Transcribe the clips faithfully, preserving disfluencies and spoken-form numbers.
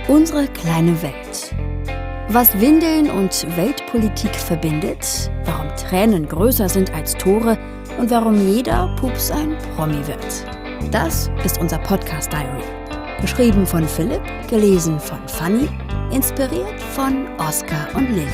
Unsere kleine Welt. Was Windeln und Weltpolitik verbindet, warum Tränen größer sind als Tore und warum jeder Pups ein Promi wird. Das ist unser Podcast Diary. Geschrieben von Philipp, gelesen von Fanny, inspiriert von Oskar und Lilly.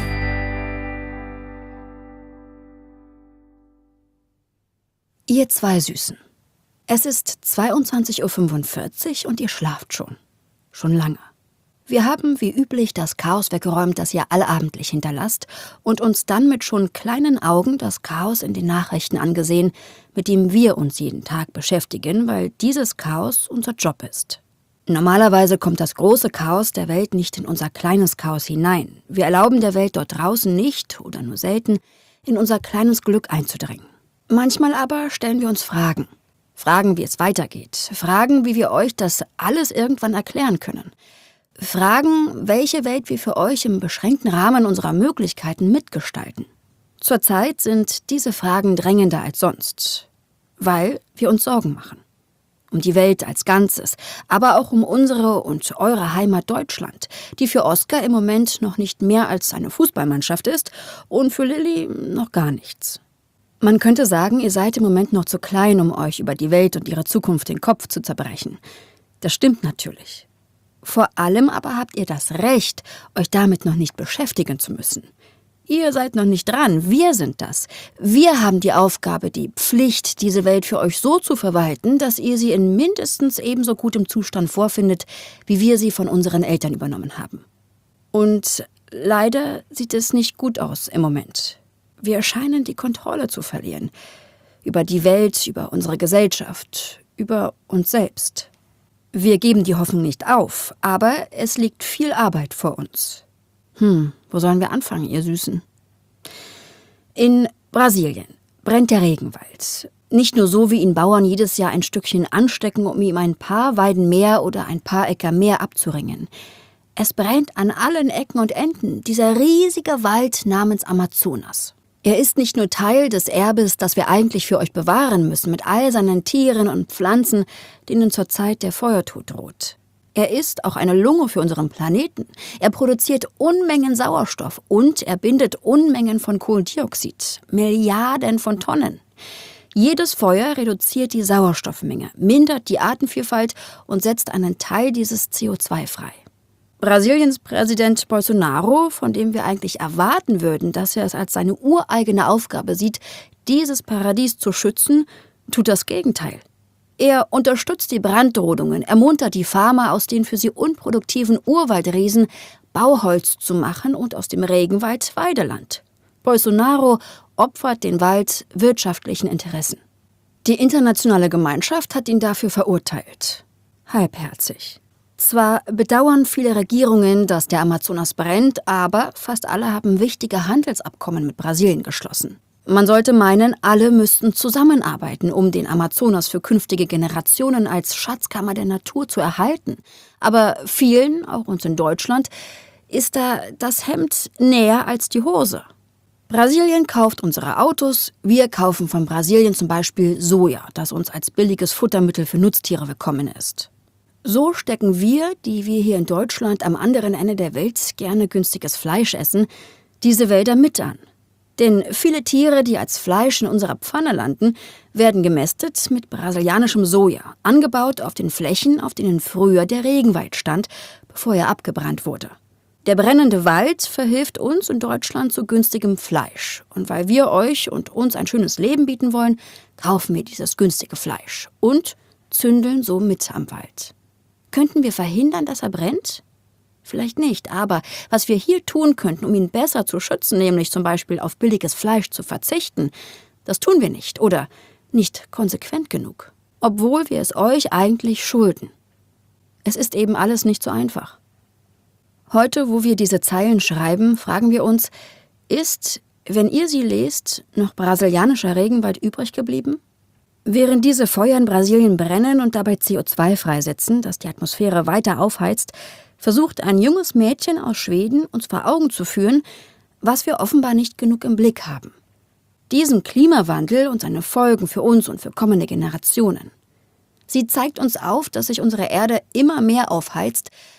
Ihr zwei Süßen. Es ist zweiundzwanzig Uhr fünfundvierzig und ihr schlaft schon. Schon lange. Wir haben wie üblich das Chaos weggeräumt, das ihr allabendlich hinterlasst, und uns dann mit schon kleinen Augen das Chaos in den Nachrichten angesehen, mit dem wir uns jeden Tag beschäftigen, weil dieses Chaos unser Job ist. Normalerweise kommt das große Chaos der Welt nicht in unser kleines Chaos hinein. Wir erlauben der Welt dort draußen nicht, oder nur selten, in unser kleines Glück einzudringen. Manchmal aber stellen wir uns Fragen. Fragen, wie es weitergeht. Fragen, wie wir euch das alles irgendwann erklären können. Fragen, welche Welt wir für euch im beschränkten Rahmen unserer Möglichkeiten mitgestalten. Zurzeit sind diese Fragen drängender als sonst, weil wir uns Sorgen machen. Um die Welt als Ganzes, aber auch um unsere und eure Heimat Deutschland, die für Oskar im Moment noch nicht mehr als eine Fußballmannschaft ist und für Lilly noch gar nichts. Man könnte sagen, ihr seid im Moment noch zu klein, um euch über die Welt und ihre Zukunft den Kopf zu zerbrechen. Das stimmt natürlich. Vor allem aber habt ihr das Recht, euch damit noch nicht beschäftigen zu müssen. Ihr seid noch nicht dran, wir sind das. Wir haben die Aufgabe, die Pflicht, diese Welt für euch so zu verwalten, dass ihr sie in mindestens ebenso gutem Zustand vorfindet, wie wir sie von unseren Eltern übernommen haben. Und leider sieht es nicht gut aus im Moment. Wir scheinen die Kontrolle zu verlieren. Über die Welt, über unsere Gesellschaft, über uns selbst. Wir geben die Hoffnung nicht auf, aber es liegt viel Arbeit vor uns. Hm, wo sollen wir anfangen, ihr Süßen? In Brasilien brennt der Regenwald. Nicht nur so, wie ihn Bauern jedes Jahr ein Stückchen anstecken, um ihm ein paar Weiden mehr oder ein paar Äcker mehr abzuringen. Es brennt an allen Ecken und Enden, dieser riesige Wald namens Amazonas. Er ist nicht nur Teil des Erbes, das wir eigentlich für euch bewahren müssen, mit all seinen Tieren und Pflanzen, denen zurzeit der Feuertod droht. Er ist auch eine Lunge für unseren Planeten. Er produziert Unmengen Sauerstoff und er bindet Unmengen von Kohlendioxid, Milliarden von Tonnen. Jedes Feuer reduziert die Sauerstoffmenge, mindert die Artenvielfalt und setzt einen Teil dieses C O zwei frei. Brasiliens Präsident Bolsonaro, von dem wir eigentlich erwarten würden, dass er es als seine ureigene Aufgabe sieht, dieses Paradies zu schützen, tut das Gegenteil. Er unterstützt die Brandrodungen, ermuntert die Farmer, aus den für sie unproduktiven Urwaldriesen Bauholz zu machen und aus dem Regenwald Weideland. Bolsonaro opfert den Wald wirtschaftlichen Interessen. Die internationale Gemeinschaft hat ihn dafür verurteilt. Halbherzig. Zwar bedauern viele Regierungen, dass der Amazonas brennt, aber fast alle haben wichtige Handelsabkommen mit Brasilien geschlossen. Man sollte meinen, alle müssten zusammenarbeiten, um den Amazonas für künftige Generationen als Schatzkammer der Natur zu erhalten. Aber vielen, auch uns in Deutschland, ist da das Hemd näher als die Hose. Brasilien kauft unsere Autos, wir kaufen von Brasilien zum Beispiel Soja, das uns als billiges Futtermittel für Nutztiere willkommen ist. So stecken wir, die wir hier in Deutschland am anderen Ende der Welt gerne günstiges Fleisch essen, diese Wälder mit an. Denn viele Tiere, die als Fleisch in unserer Pfanne landen, werden gemästet mit brasilianischem Soja, angebaut auf den Flächen, auf denen früher der Regenwald stand, bevor er abgebrannt wurde. Der brennende Wald verhilft uns in Deutschland zu günstigem Fleisch. Und weil wir euch und uns ein schönes Leben bieten wollen, kaufen wir dieses günstige Fleisch und zündeln so mit am Wald. Könnten wir verhindern, dass er brennt? Vielleicht nicht, aber was wir hier tun könnten, um ihn besser zu schützen, nämlich zum Beispiel auf billiges Fleisch zu verzichten, das tun wir nicht oder nicht konsequent genug, obwohl wir es euch eigentlich schulden. Es ist eben alles nicht so einfach. Heute, wo wir diese Zeilen schreiben, fragen wir uns, ist, wenn ihr sie lest, noch brasilianischer Regenwald übrig geblieben? Während diese Feuer in Brasilien brennen und dabei C O zwei freisetzen, das die Atmosphäre weiter aufheizt, versucht ein junges Mädchen aus Schweden, uns vor Augen zu führen, was wir offenbar nicht genug im Blick haben. Diesen Klimawandel und seine Folgen für uns und für kommende Generationen. Sie zeigt uns auf, dass sich unsere Erde immer mehr aufheizt,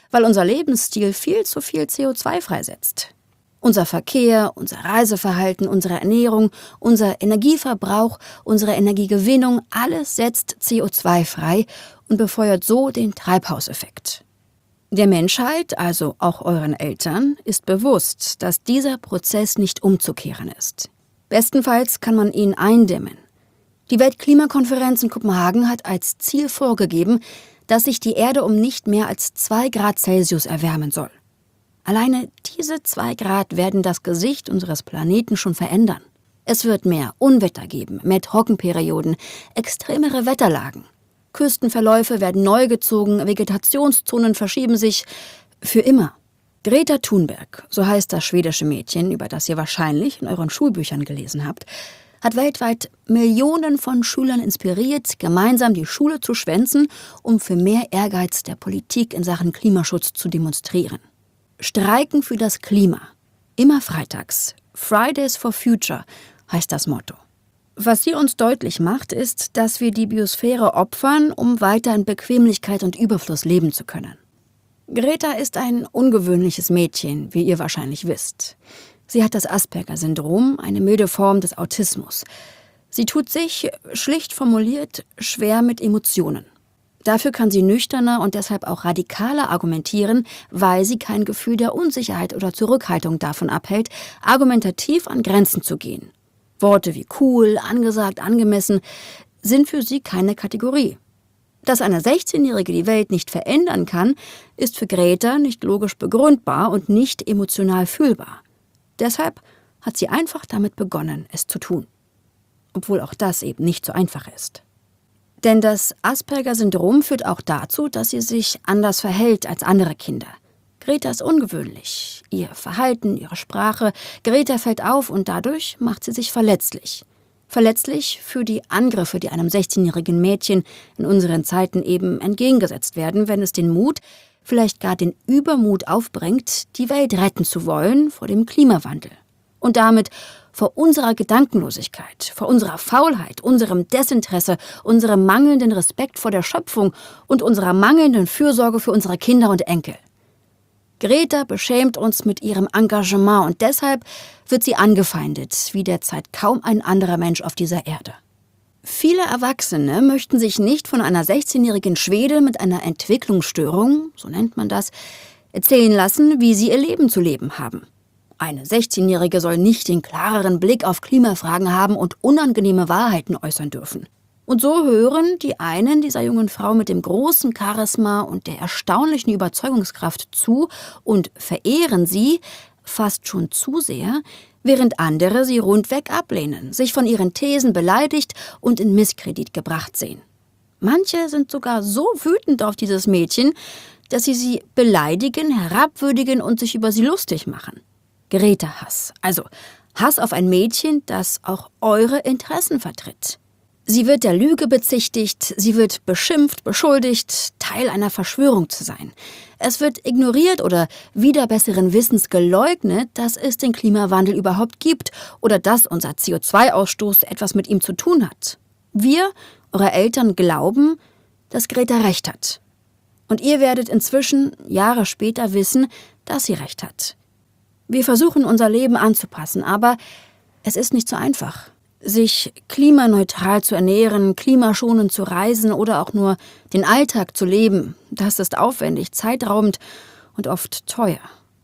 weil unser Lebensstil viel zu viel C O zwei freisetzt. Unser Verkehr, unser Reiseverhalten, unsere Ernährung, unser Energieverbrauch, unsere Energiegewinnung, alles setzt C O zwei frei und befeuert so den Treibhauseffekt. Der Menschheit, also auch euren Eltern, ist bewusst, dass dieser Prozess nicht umzukehren ist. Bestenfalls kann man ihn eindämmen. Die Weltklimakonferenz in Kopenhagen hat als Ziel vorgegeben, dass sich die Erde um nicht mehr als zwei Grad Celsius erwärmen soll. Alleine diese zwei Grad werden das Gesicht unseres Planeten schon verändern. Es wird mehr Unwetter geben, mehr Trockenperioden, extremere Wetterlagen. Küstenverläufe werden neu gezogen, Vegetationszonen verschieben sich für immer. Greta Thunberg, so heißt das schwedische Mädchen, über das ihr wahrscheinlich in euren Schulbüchern gelesen habt, hat weltweit Millionen von Schülern inspiriert, gemeinsam die Schule zu schwänzen, um für mehr Ehrgeiz der Politik in Sachen Klimaschutz zu demonstrieren. Streiken für das Klima. Immer freitags. Fridays for Future heißt das Motto. Was sie uns deutlich macht, ist, dass wir die Biosphäre opfern, um weiter in Bequemlichkeit und Überfluss leben zu können. Greta ist ein ungewöhnliches Mädchen, wie ihr wahrscheinlich wisst. Sie hat das Asperger-Syndrom, eine milde Form des Autismus. Sie tut sich, schlicht formuliert, schwer mit Emotionen. Dafür kann sie nüchterner und deshalb auch radikaler argumentieren, weil sie kein Gefühl der Unsicherheit oder Zurückhaltung davon abhält, argumentativ an Grenzen zu gehen. Worte wie cool, angesagt, angemessen sind für sie keine Kategorie. Dass eine sechzehnjährige die Welt nicht verändern kann, ist für Greta nicht logisch begründbar und nicht emotional fühlbar. Deshalb hat sie einfach damit begonnen, es zu tun. Obwohl auch das eben nicht so einfach ist. Denn das Asperger-Syndrom führt auch dazu, dass sie sich anders verhält als andere Kinder. Greta ist ungewöhnlich. Ihr Verhalten, ihre Sprache. Greta fällt auf und dadurch macht sie sich verletzlich. Verletzlich für die Angriffe, die einem sechzehnjährigen Mädchen in unseren Zeiten eben entgegengesetzt werden, wenn es den Mut, vielleicht gar den Übermut aufbringt, die Welt retten zu wollen vor dem Klimawandel. Und damit vor unserer Gedankenlosigkeit, vor unserer Faulheit, unserem Desinteresse, unserem mangelnden Respekt vor der Schöpfung und unserer mangelnden Fürsorge für unsere Kinder und Enkel. Greta beschämt uns mit ihrem Engagement und deshalb wird sie angefeindet, wie derzeit kaum ein anderer Mensch auf dieser Erde. Viele Erwachsene möchten sich nicht von einer sechzehnjährigen Schwede mit einer Entwicklungsstörung, so nennt man das, erzählen lassen, wie sie ihr Leben zu leben haben. Eine sechzehnjährige soll nicht den klareren Blick auf Klimafragen haben und unangenehme Wahrheiten äußern dürfen. Und so hören die einen dieser jungen Frau mit dem großen Charisma und der erstaunlichen Überzeugungskraft zu und verehren sie, fast schon zu sehr, während andere sie rundweg ablehnen, sich von ihren Thesen beleidigt und in Misskredit gebracht sehen. Manche sind sogar so wütend auf dieses Mädchen, dass sie sie beleidigen, herabwürdigen und sich über sie lustig machen. Greta-Hass, also Hass auf ein Mädchen, das auch eure Interessen vertritt. Sie wird der Lüge bezichtigt, sie wird beschimpft, beschuldigt, Teil einer Verschwörung zu sein. Es wird ignoriert oder wider besseren Wissens geleugnet, dass es den Klimawandel überhaupt gibt oder dass unser C O zwei Ausstoß etwas mit ihm zu tun hat. Wir, eure Eltern, glauben, dass Greta recht hat. Und ihr werdet inzwischen, Jahre später, wissen, dass sie recht hat. Wir versuchen, unser Leben anzupassen, aber es ist nicht so einfach. Sich klimaneutral zu ernähren, klimaschonend zu reisen oder auch nur den Alltag zu leben, das ist aufwendig, zeitraubend und oft teuer.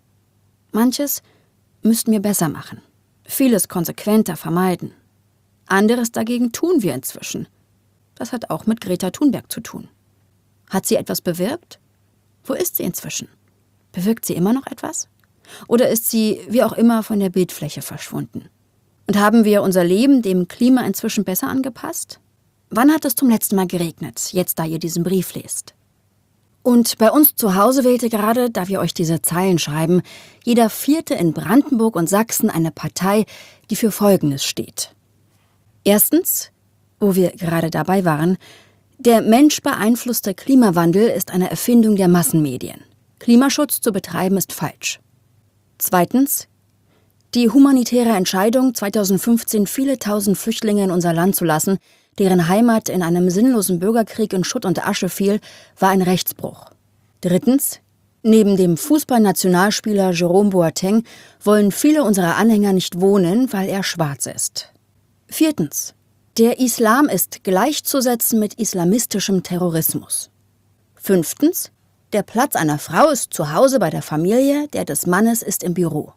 Manches müssten wir besser machen, vieles konsequenter vermeiden. Anderes dagegen tun wir inzwischen. Das hat auch mit Greta Thunberg zu tun. Hat sie etwas bewirkt? Wo ist sie inzwischen? Bewirkt sie immer noch etwas? Oder ist sie, wie auch immer, von der Bildfläche verschwunden? Und haben wir unser Leben dem Klima inzwischen besser angepasst? Wann hat es zum letzten Mal geregnet, jetzt da ihr diesen Brief lest? Und bei uns zu Hause wählte gerade, da wir euch diese Zeilen schreiben, jeder Vierte in Brandenburg und Sachsen eine Partei, die für Folgendes steht. Erstens, wo wir gerade dabei waren, der menschbeeinflusste Klimawandel ist eine Erfindung der Massenmedien. Klimaschutz zu betreiben ist falsch. Zweitens, die humanitäre Entscheidung, zweitausendfünfzehn viele tausend Flüchtlinge in unser Land zu lassen, deren Heimat in einem sinnlosen Bürgerkrieg in Schutt und Asche fiel, war ein Rechtsbruch. Drittens, Neben dem Fußballnationalspieler Jerome Boateng wollen viele unserer Anhänger nicht wohnen, weil er schwarz ist. Viertens. Der Islam ist gleichzusetzen mit islamistischem Terrorismus. Fünftens. Der Platz einer Frau ist zu Hause bei der Familie, der des Mannes ist im Büro.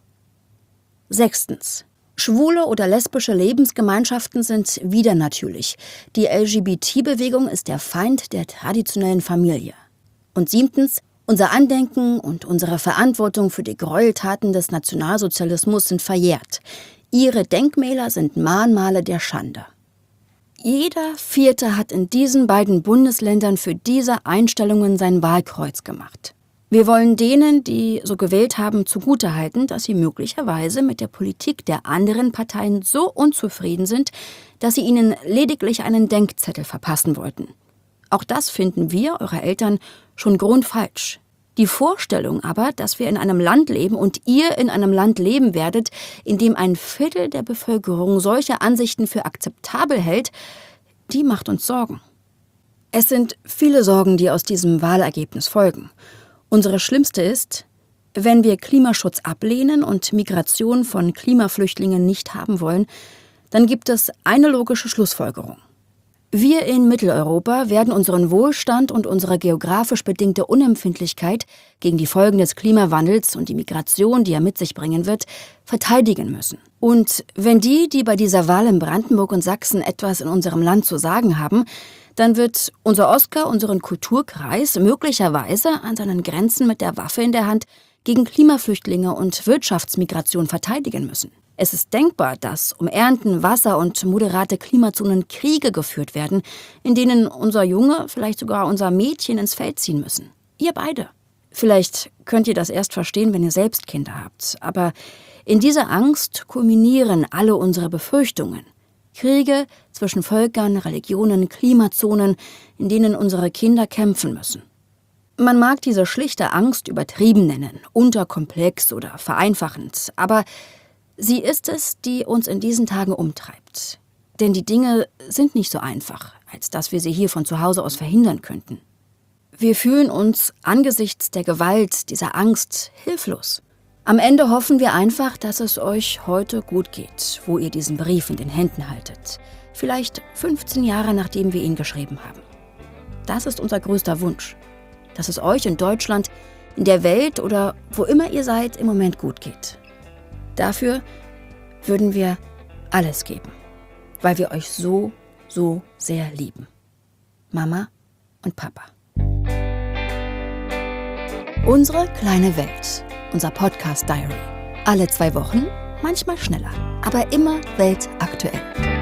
Sechstens. Schwule oder lesbische Lebensgemeinschaften sind widernatürlich. Die L G B T-Bewegung ist der Feind der traditionellen Familie. Und siebtens. Unser Andenken und unsere Verantwortung für die Gräueltaten des Nationalsozialismus sind verjährt. Ihre Denkmäler sind Mahnmale der Schande. Jeder Vierte hat in diesen beiden Bundesländern für diese Einstellungen sein Wahlkreuz gemacht. Wir wollen denen, die so gewählt haben, zugutehalten, dass sie möglicherweise mit der Politik der anderen Parteien so unzufrieden sind, dass sie ihnen lediglich einen Denkzettel verpassen wollten. Auch das finden wir, eure Eltern, schon grundfalsch. Die Vorstellung aber, dass wir in einem Land leben und ihr in einem Land leben werdet, in dem ein Viertel der Bevölkerung solche Ansichten für akzeptabel hält, die macht uns Sorgen. Es sind viele Sorgen, die aus diesem Wahlergebnis folgen. Unsere schlimmste ist, wenn wir Klimaschutz ablehnen und Migration von Klimaflüchtlingen nicht haben wollen, dann gibt es eine logische Schlussfolgerung. Wir in Mitteleuropa werden unseren Wohlstand und unsere geografisch bedingte Unempfindlichkeit gegen die Folgen des Klimawandels und die Migration, die er mit sich bringen wird, verteidigen müssen. Und wenn die, die bei dieser Wahl in Brandenburg und Sachsen etwas in unserem Land zu sagen haben, dann wird unser Oskar unseren Kulturkreis möglicherweise an seinen Grenzen mit der Waffe in der Hand gegen Klimaflüchtlinge und Wirtschaftsmigration verteidigen müssen. Es ist denkbar, dass um Ernten, Wasser und moderate Klimazonen Kriege geführt werden, in denen unser Junge, vielleicht sogar unser Mädchen ins Feld ziehen müssen. Ihr beide. Vielleicht könnt ihr das erst verstehen, wenn ihr selbst Kinder habt. Aber in dieser Angst kulminieren alle unsere Befürchtungen. Kriege zwischen Völkern, Religionen, Klimazonen, in denen unsere Kinder kämpfen müssen. Man mag diese schlichte Angst übertrieben nennen, unterkomplex oder vereinfachend, aber sie ist es, die uns in diesen Tagen umtreibt. Denn die Dinge sind nicht so einfach, als dass wir sie hier von zu Hause aus verhindern könnten. Wir fühlen uns angesichts der Gewalt, dieser Angst, hilflos. Am Ende hoffen wir einfach, dass es euch heute gut geht, wo ihr diesen Brief in den Händen haltet. Vielleicht fünfzehn Jahre, nachdem wir ihn geschrieben haben. Das ist unser größter Wunsch. Dass es euch in Deutschland, in der Welt oder wo immer ihr seid, im Moment gut geht. Dafür würden wir alles geben, weil wir euch so, so sehr lieben. Mama und Papa. Unsere kleine Welt, unser Podcast Diary. Alle zwei Wochen, manchmal schneller, aber immer weltaktuell.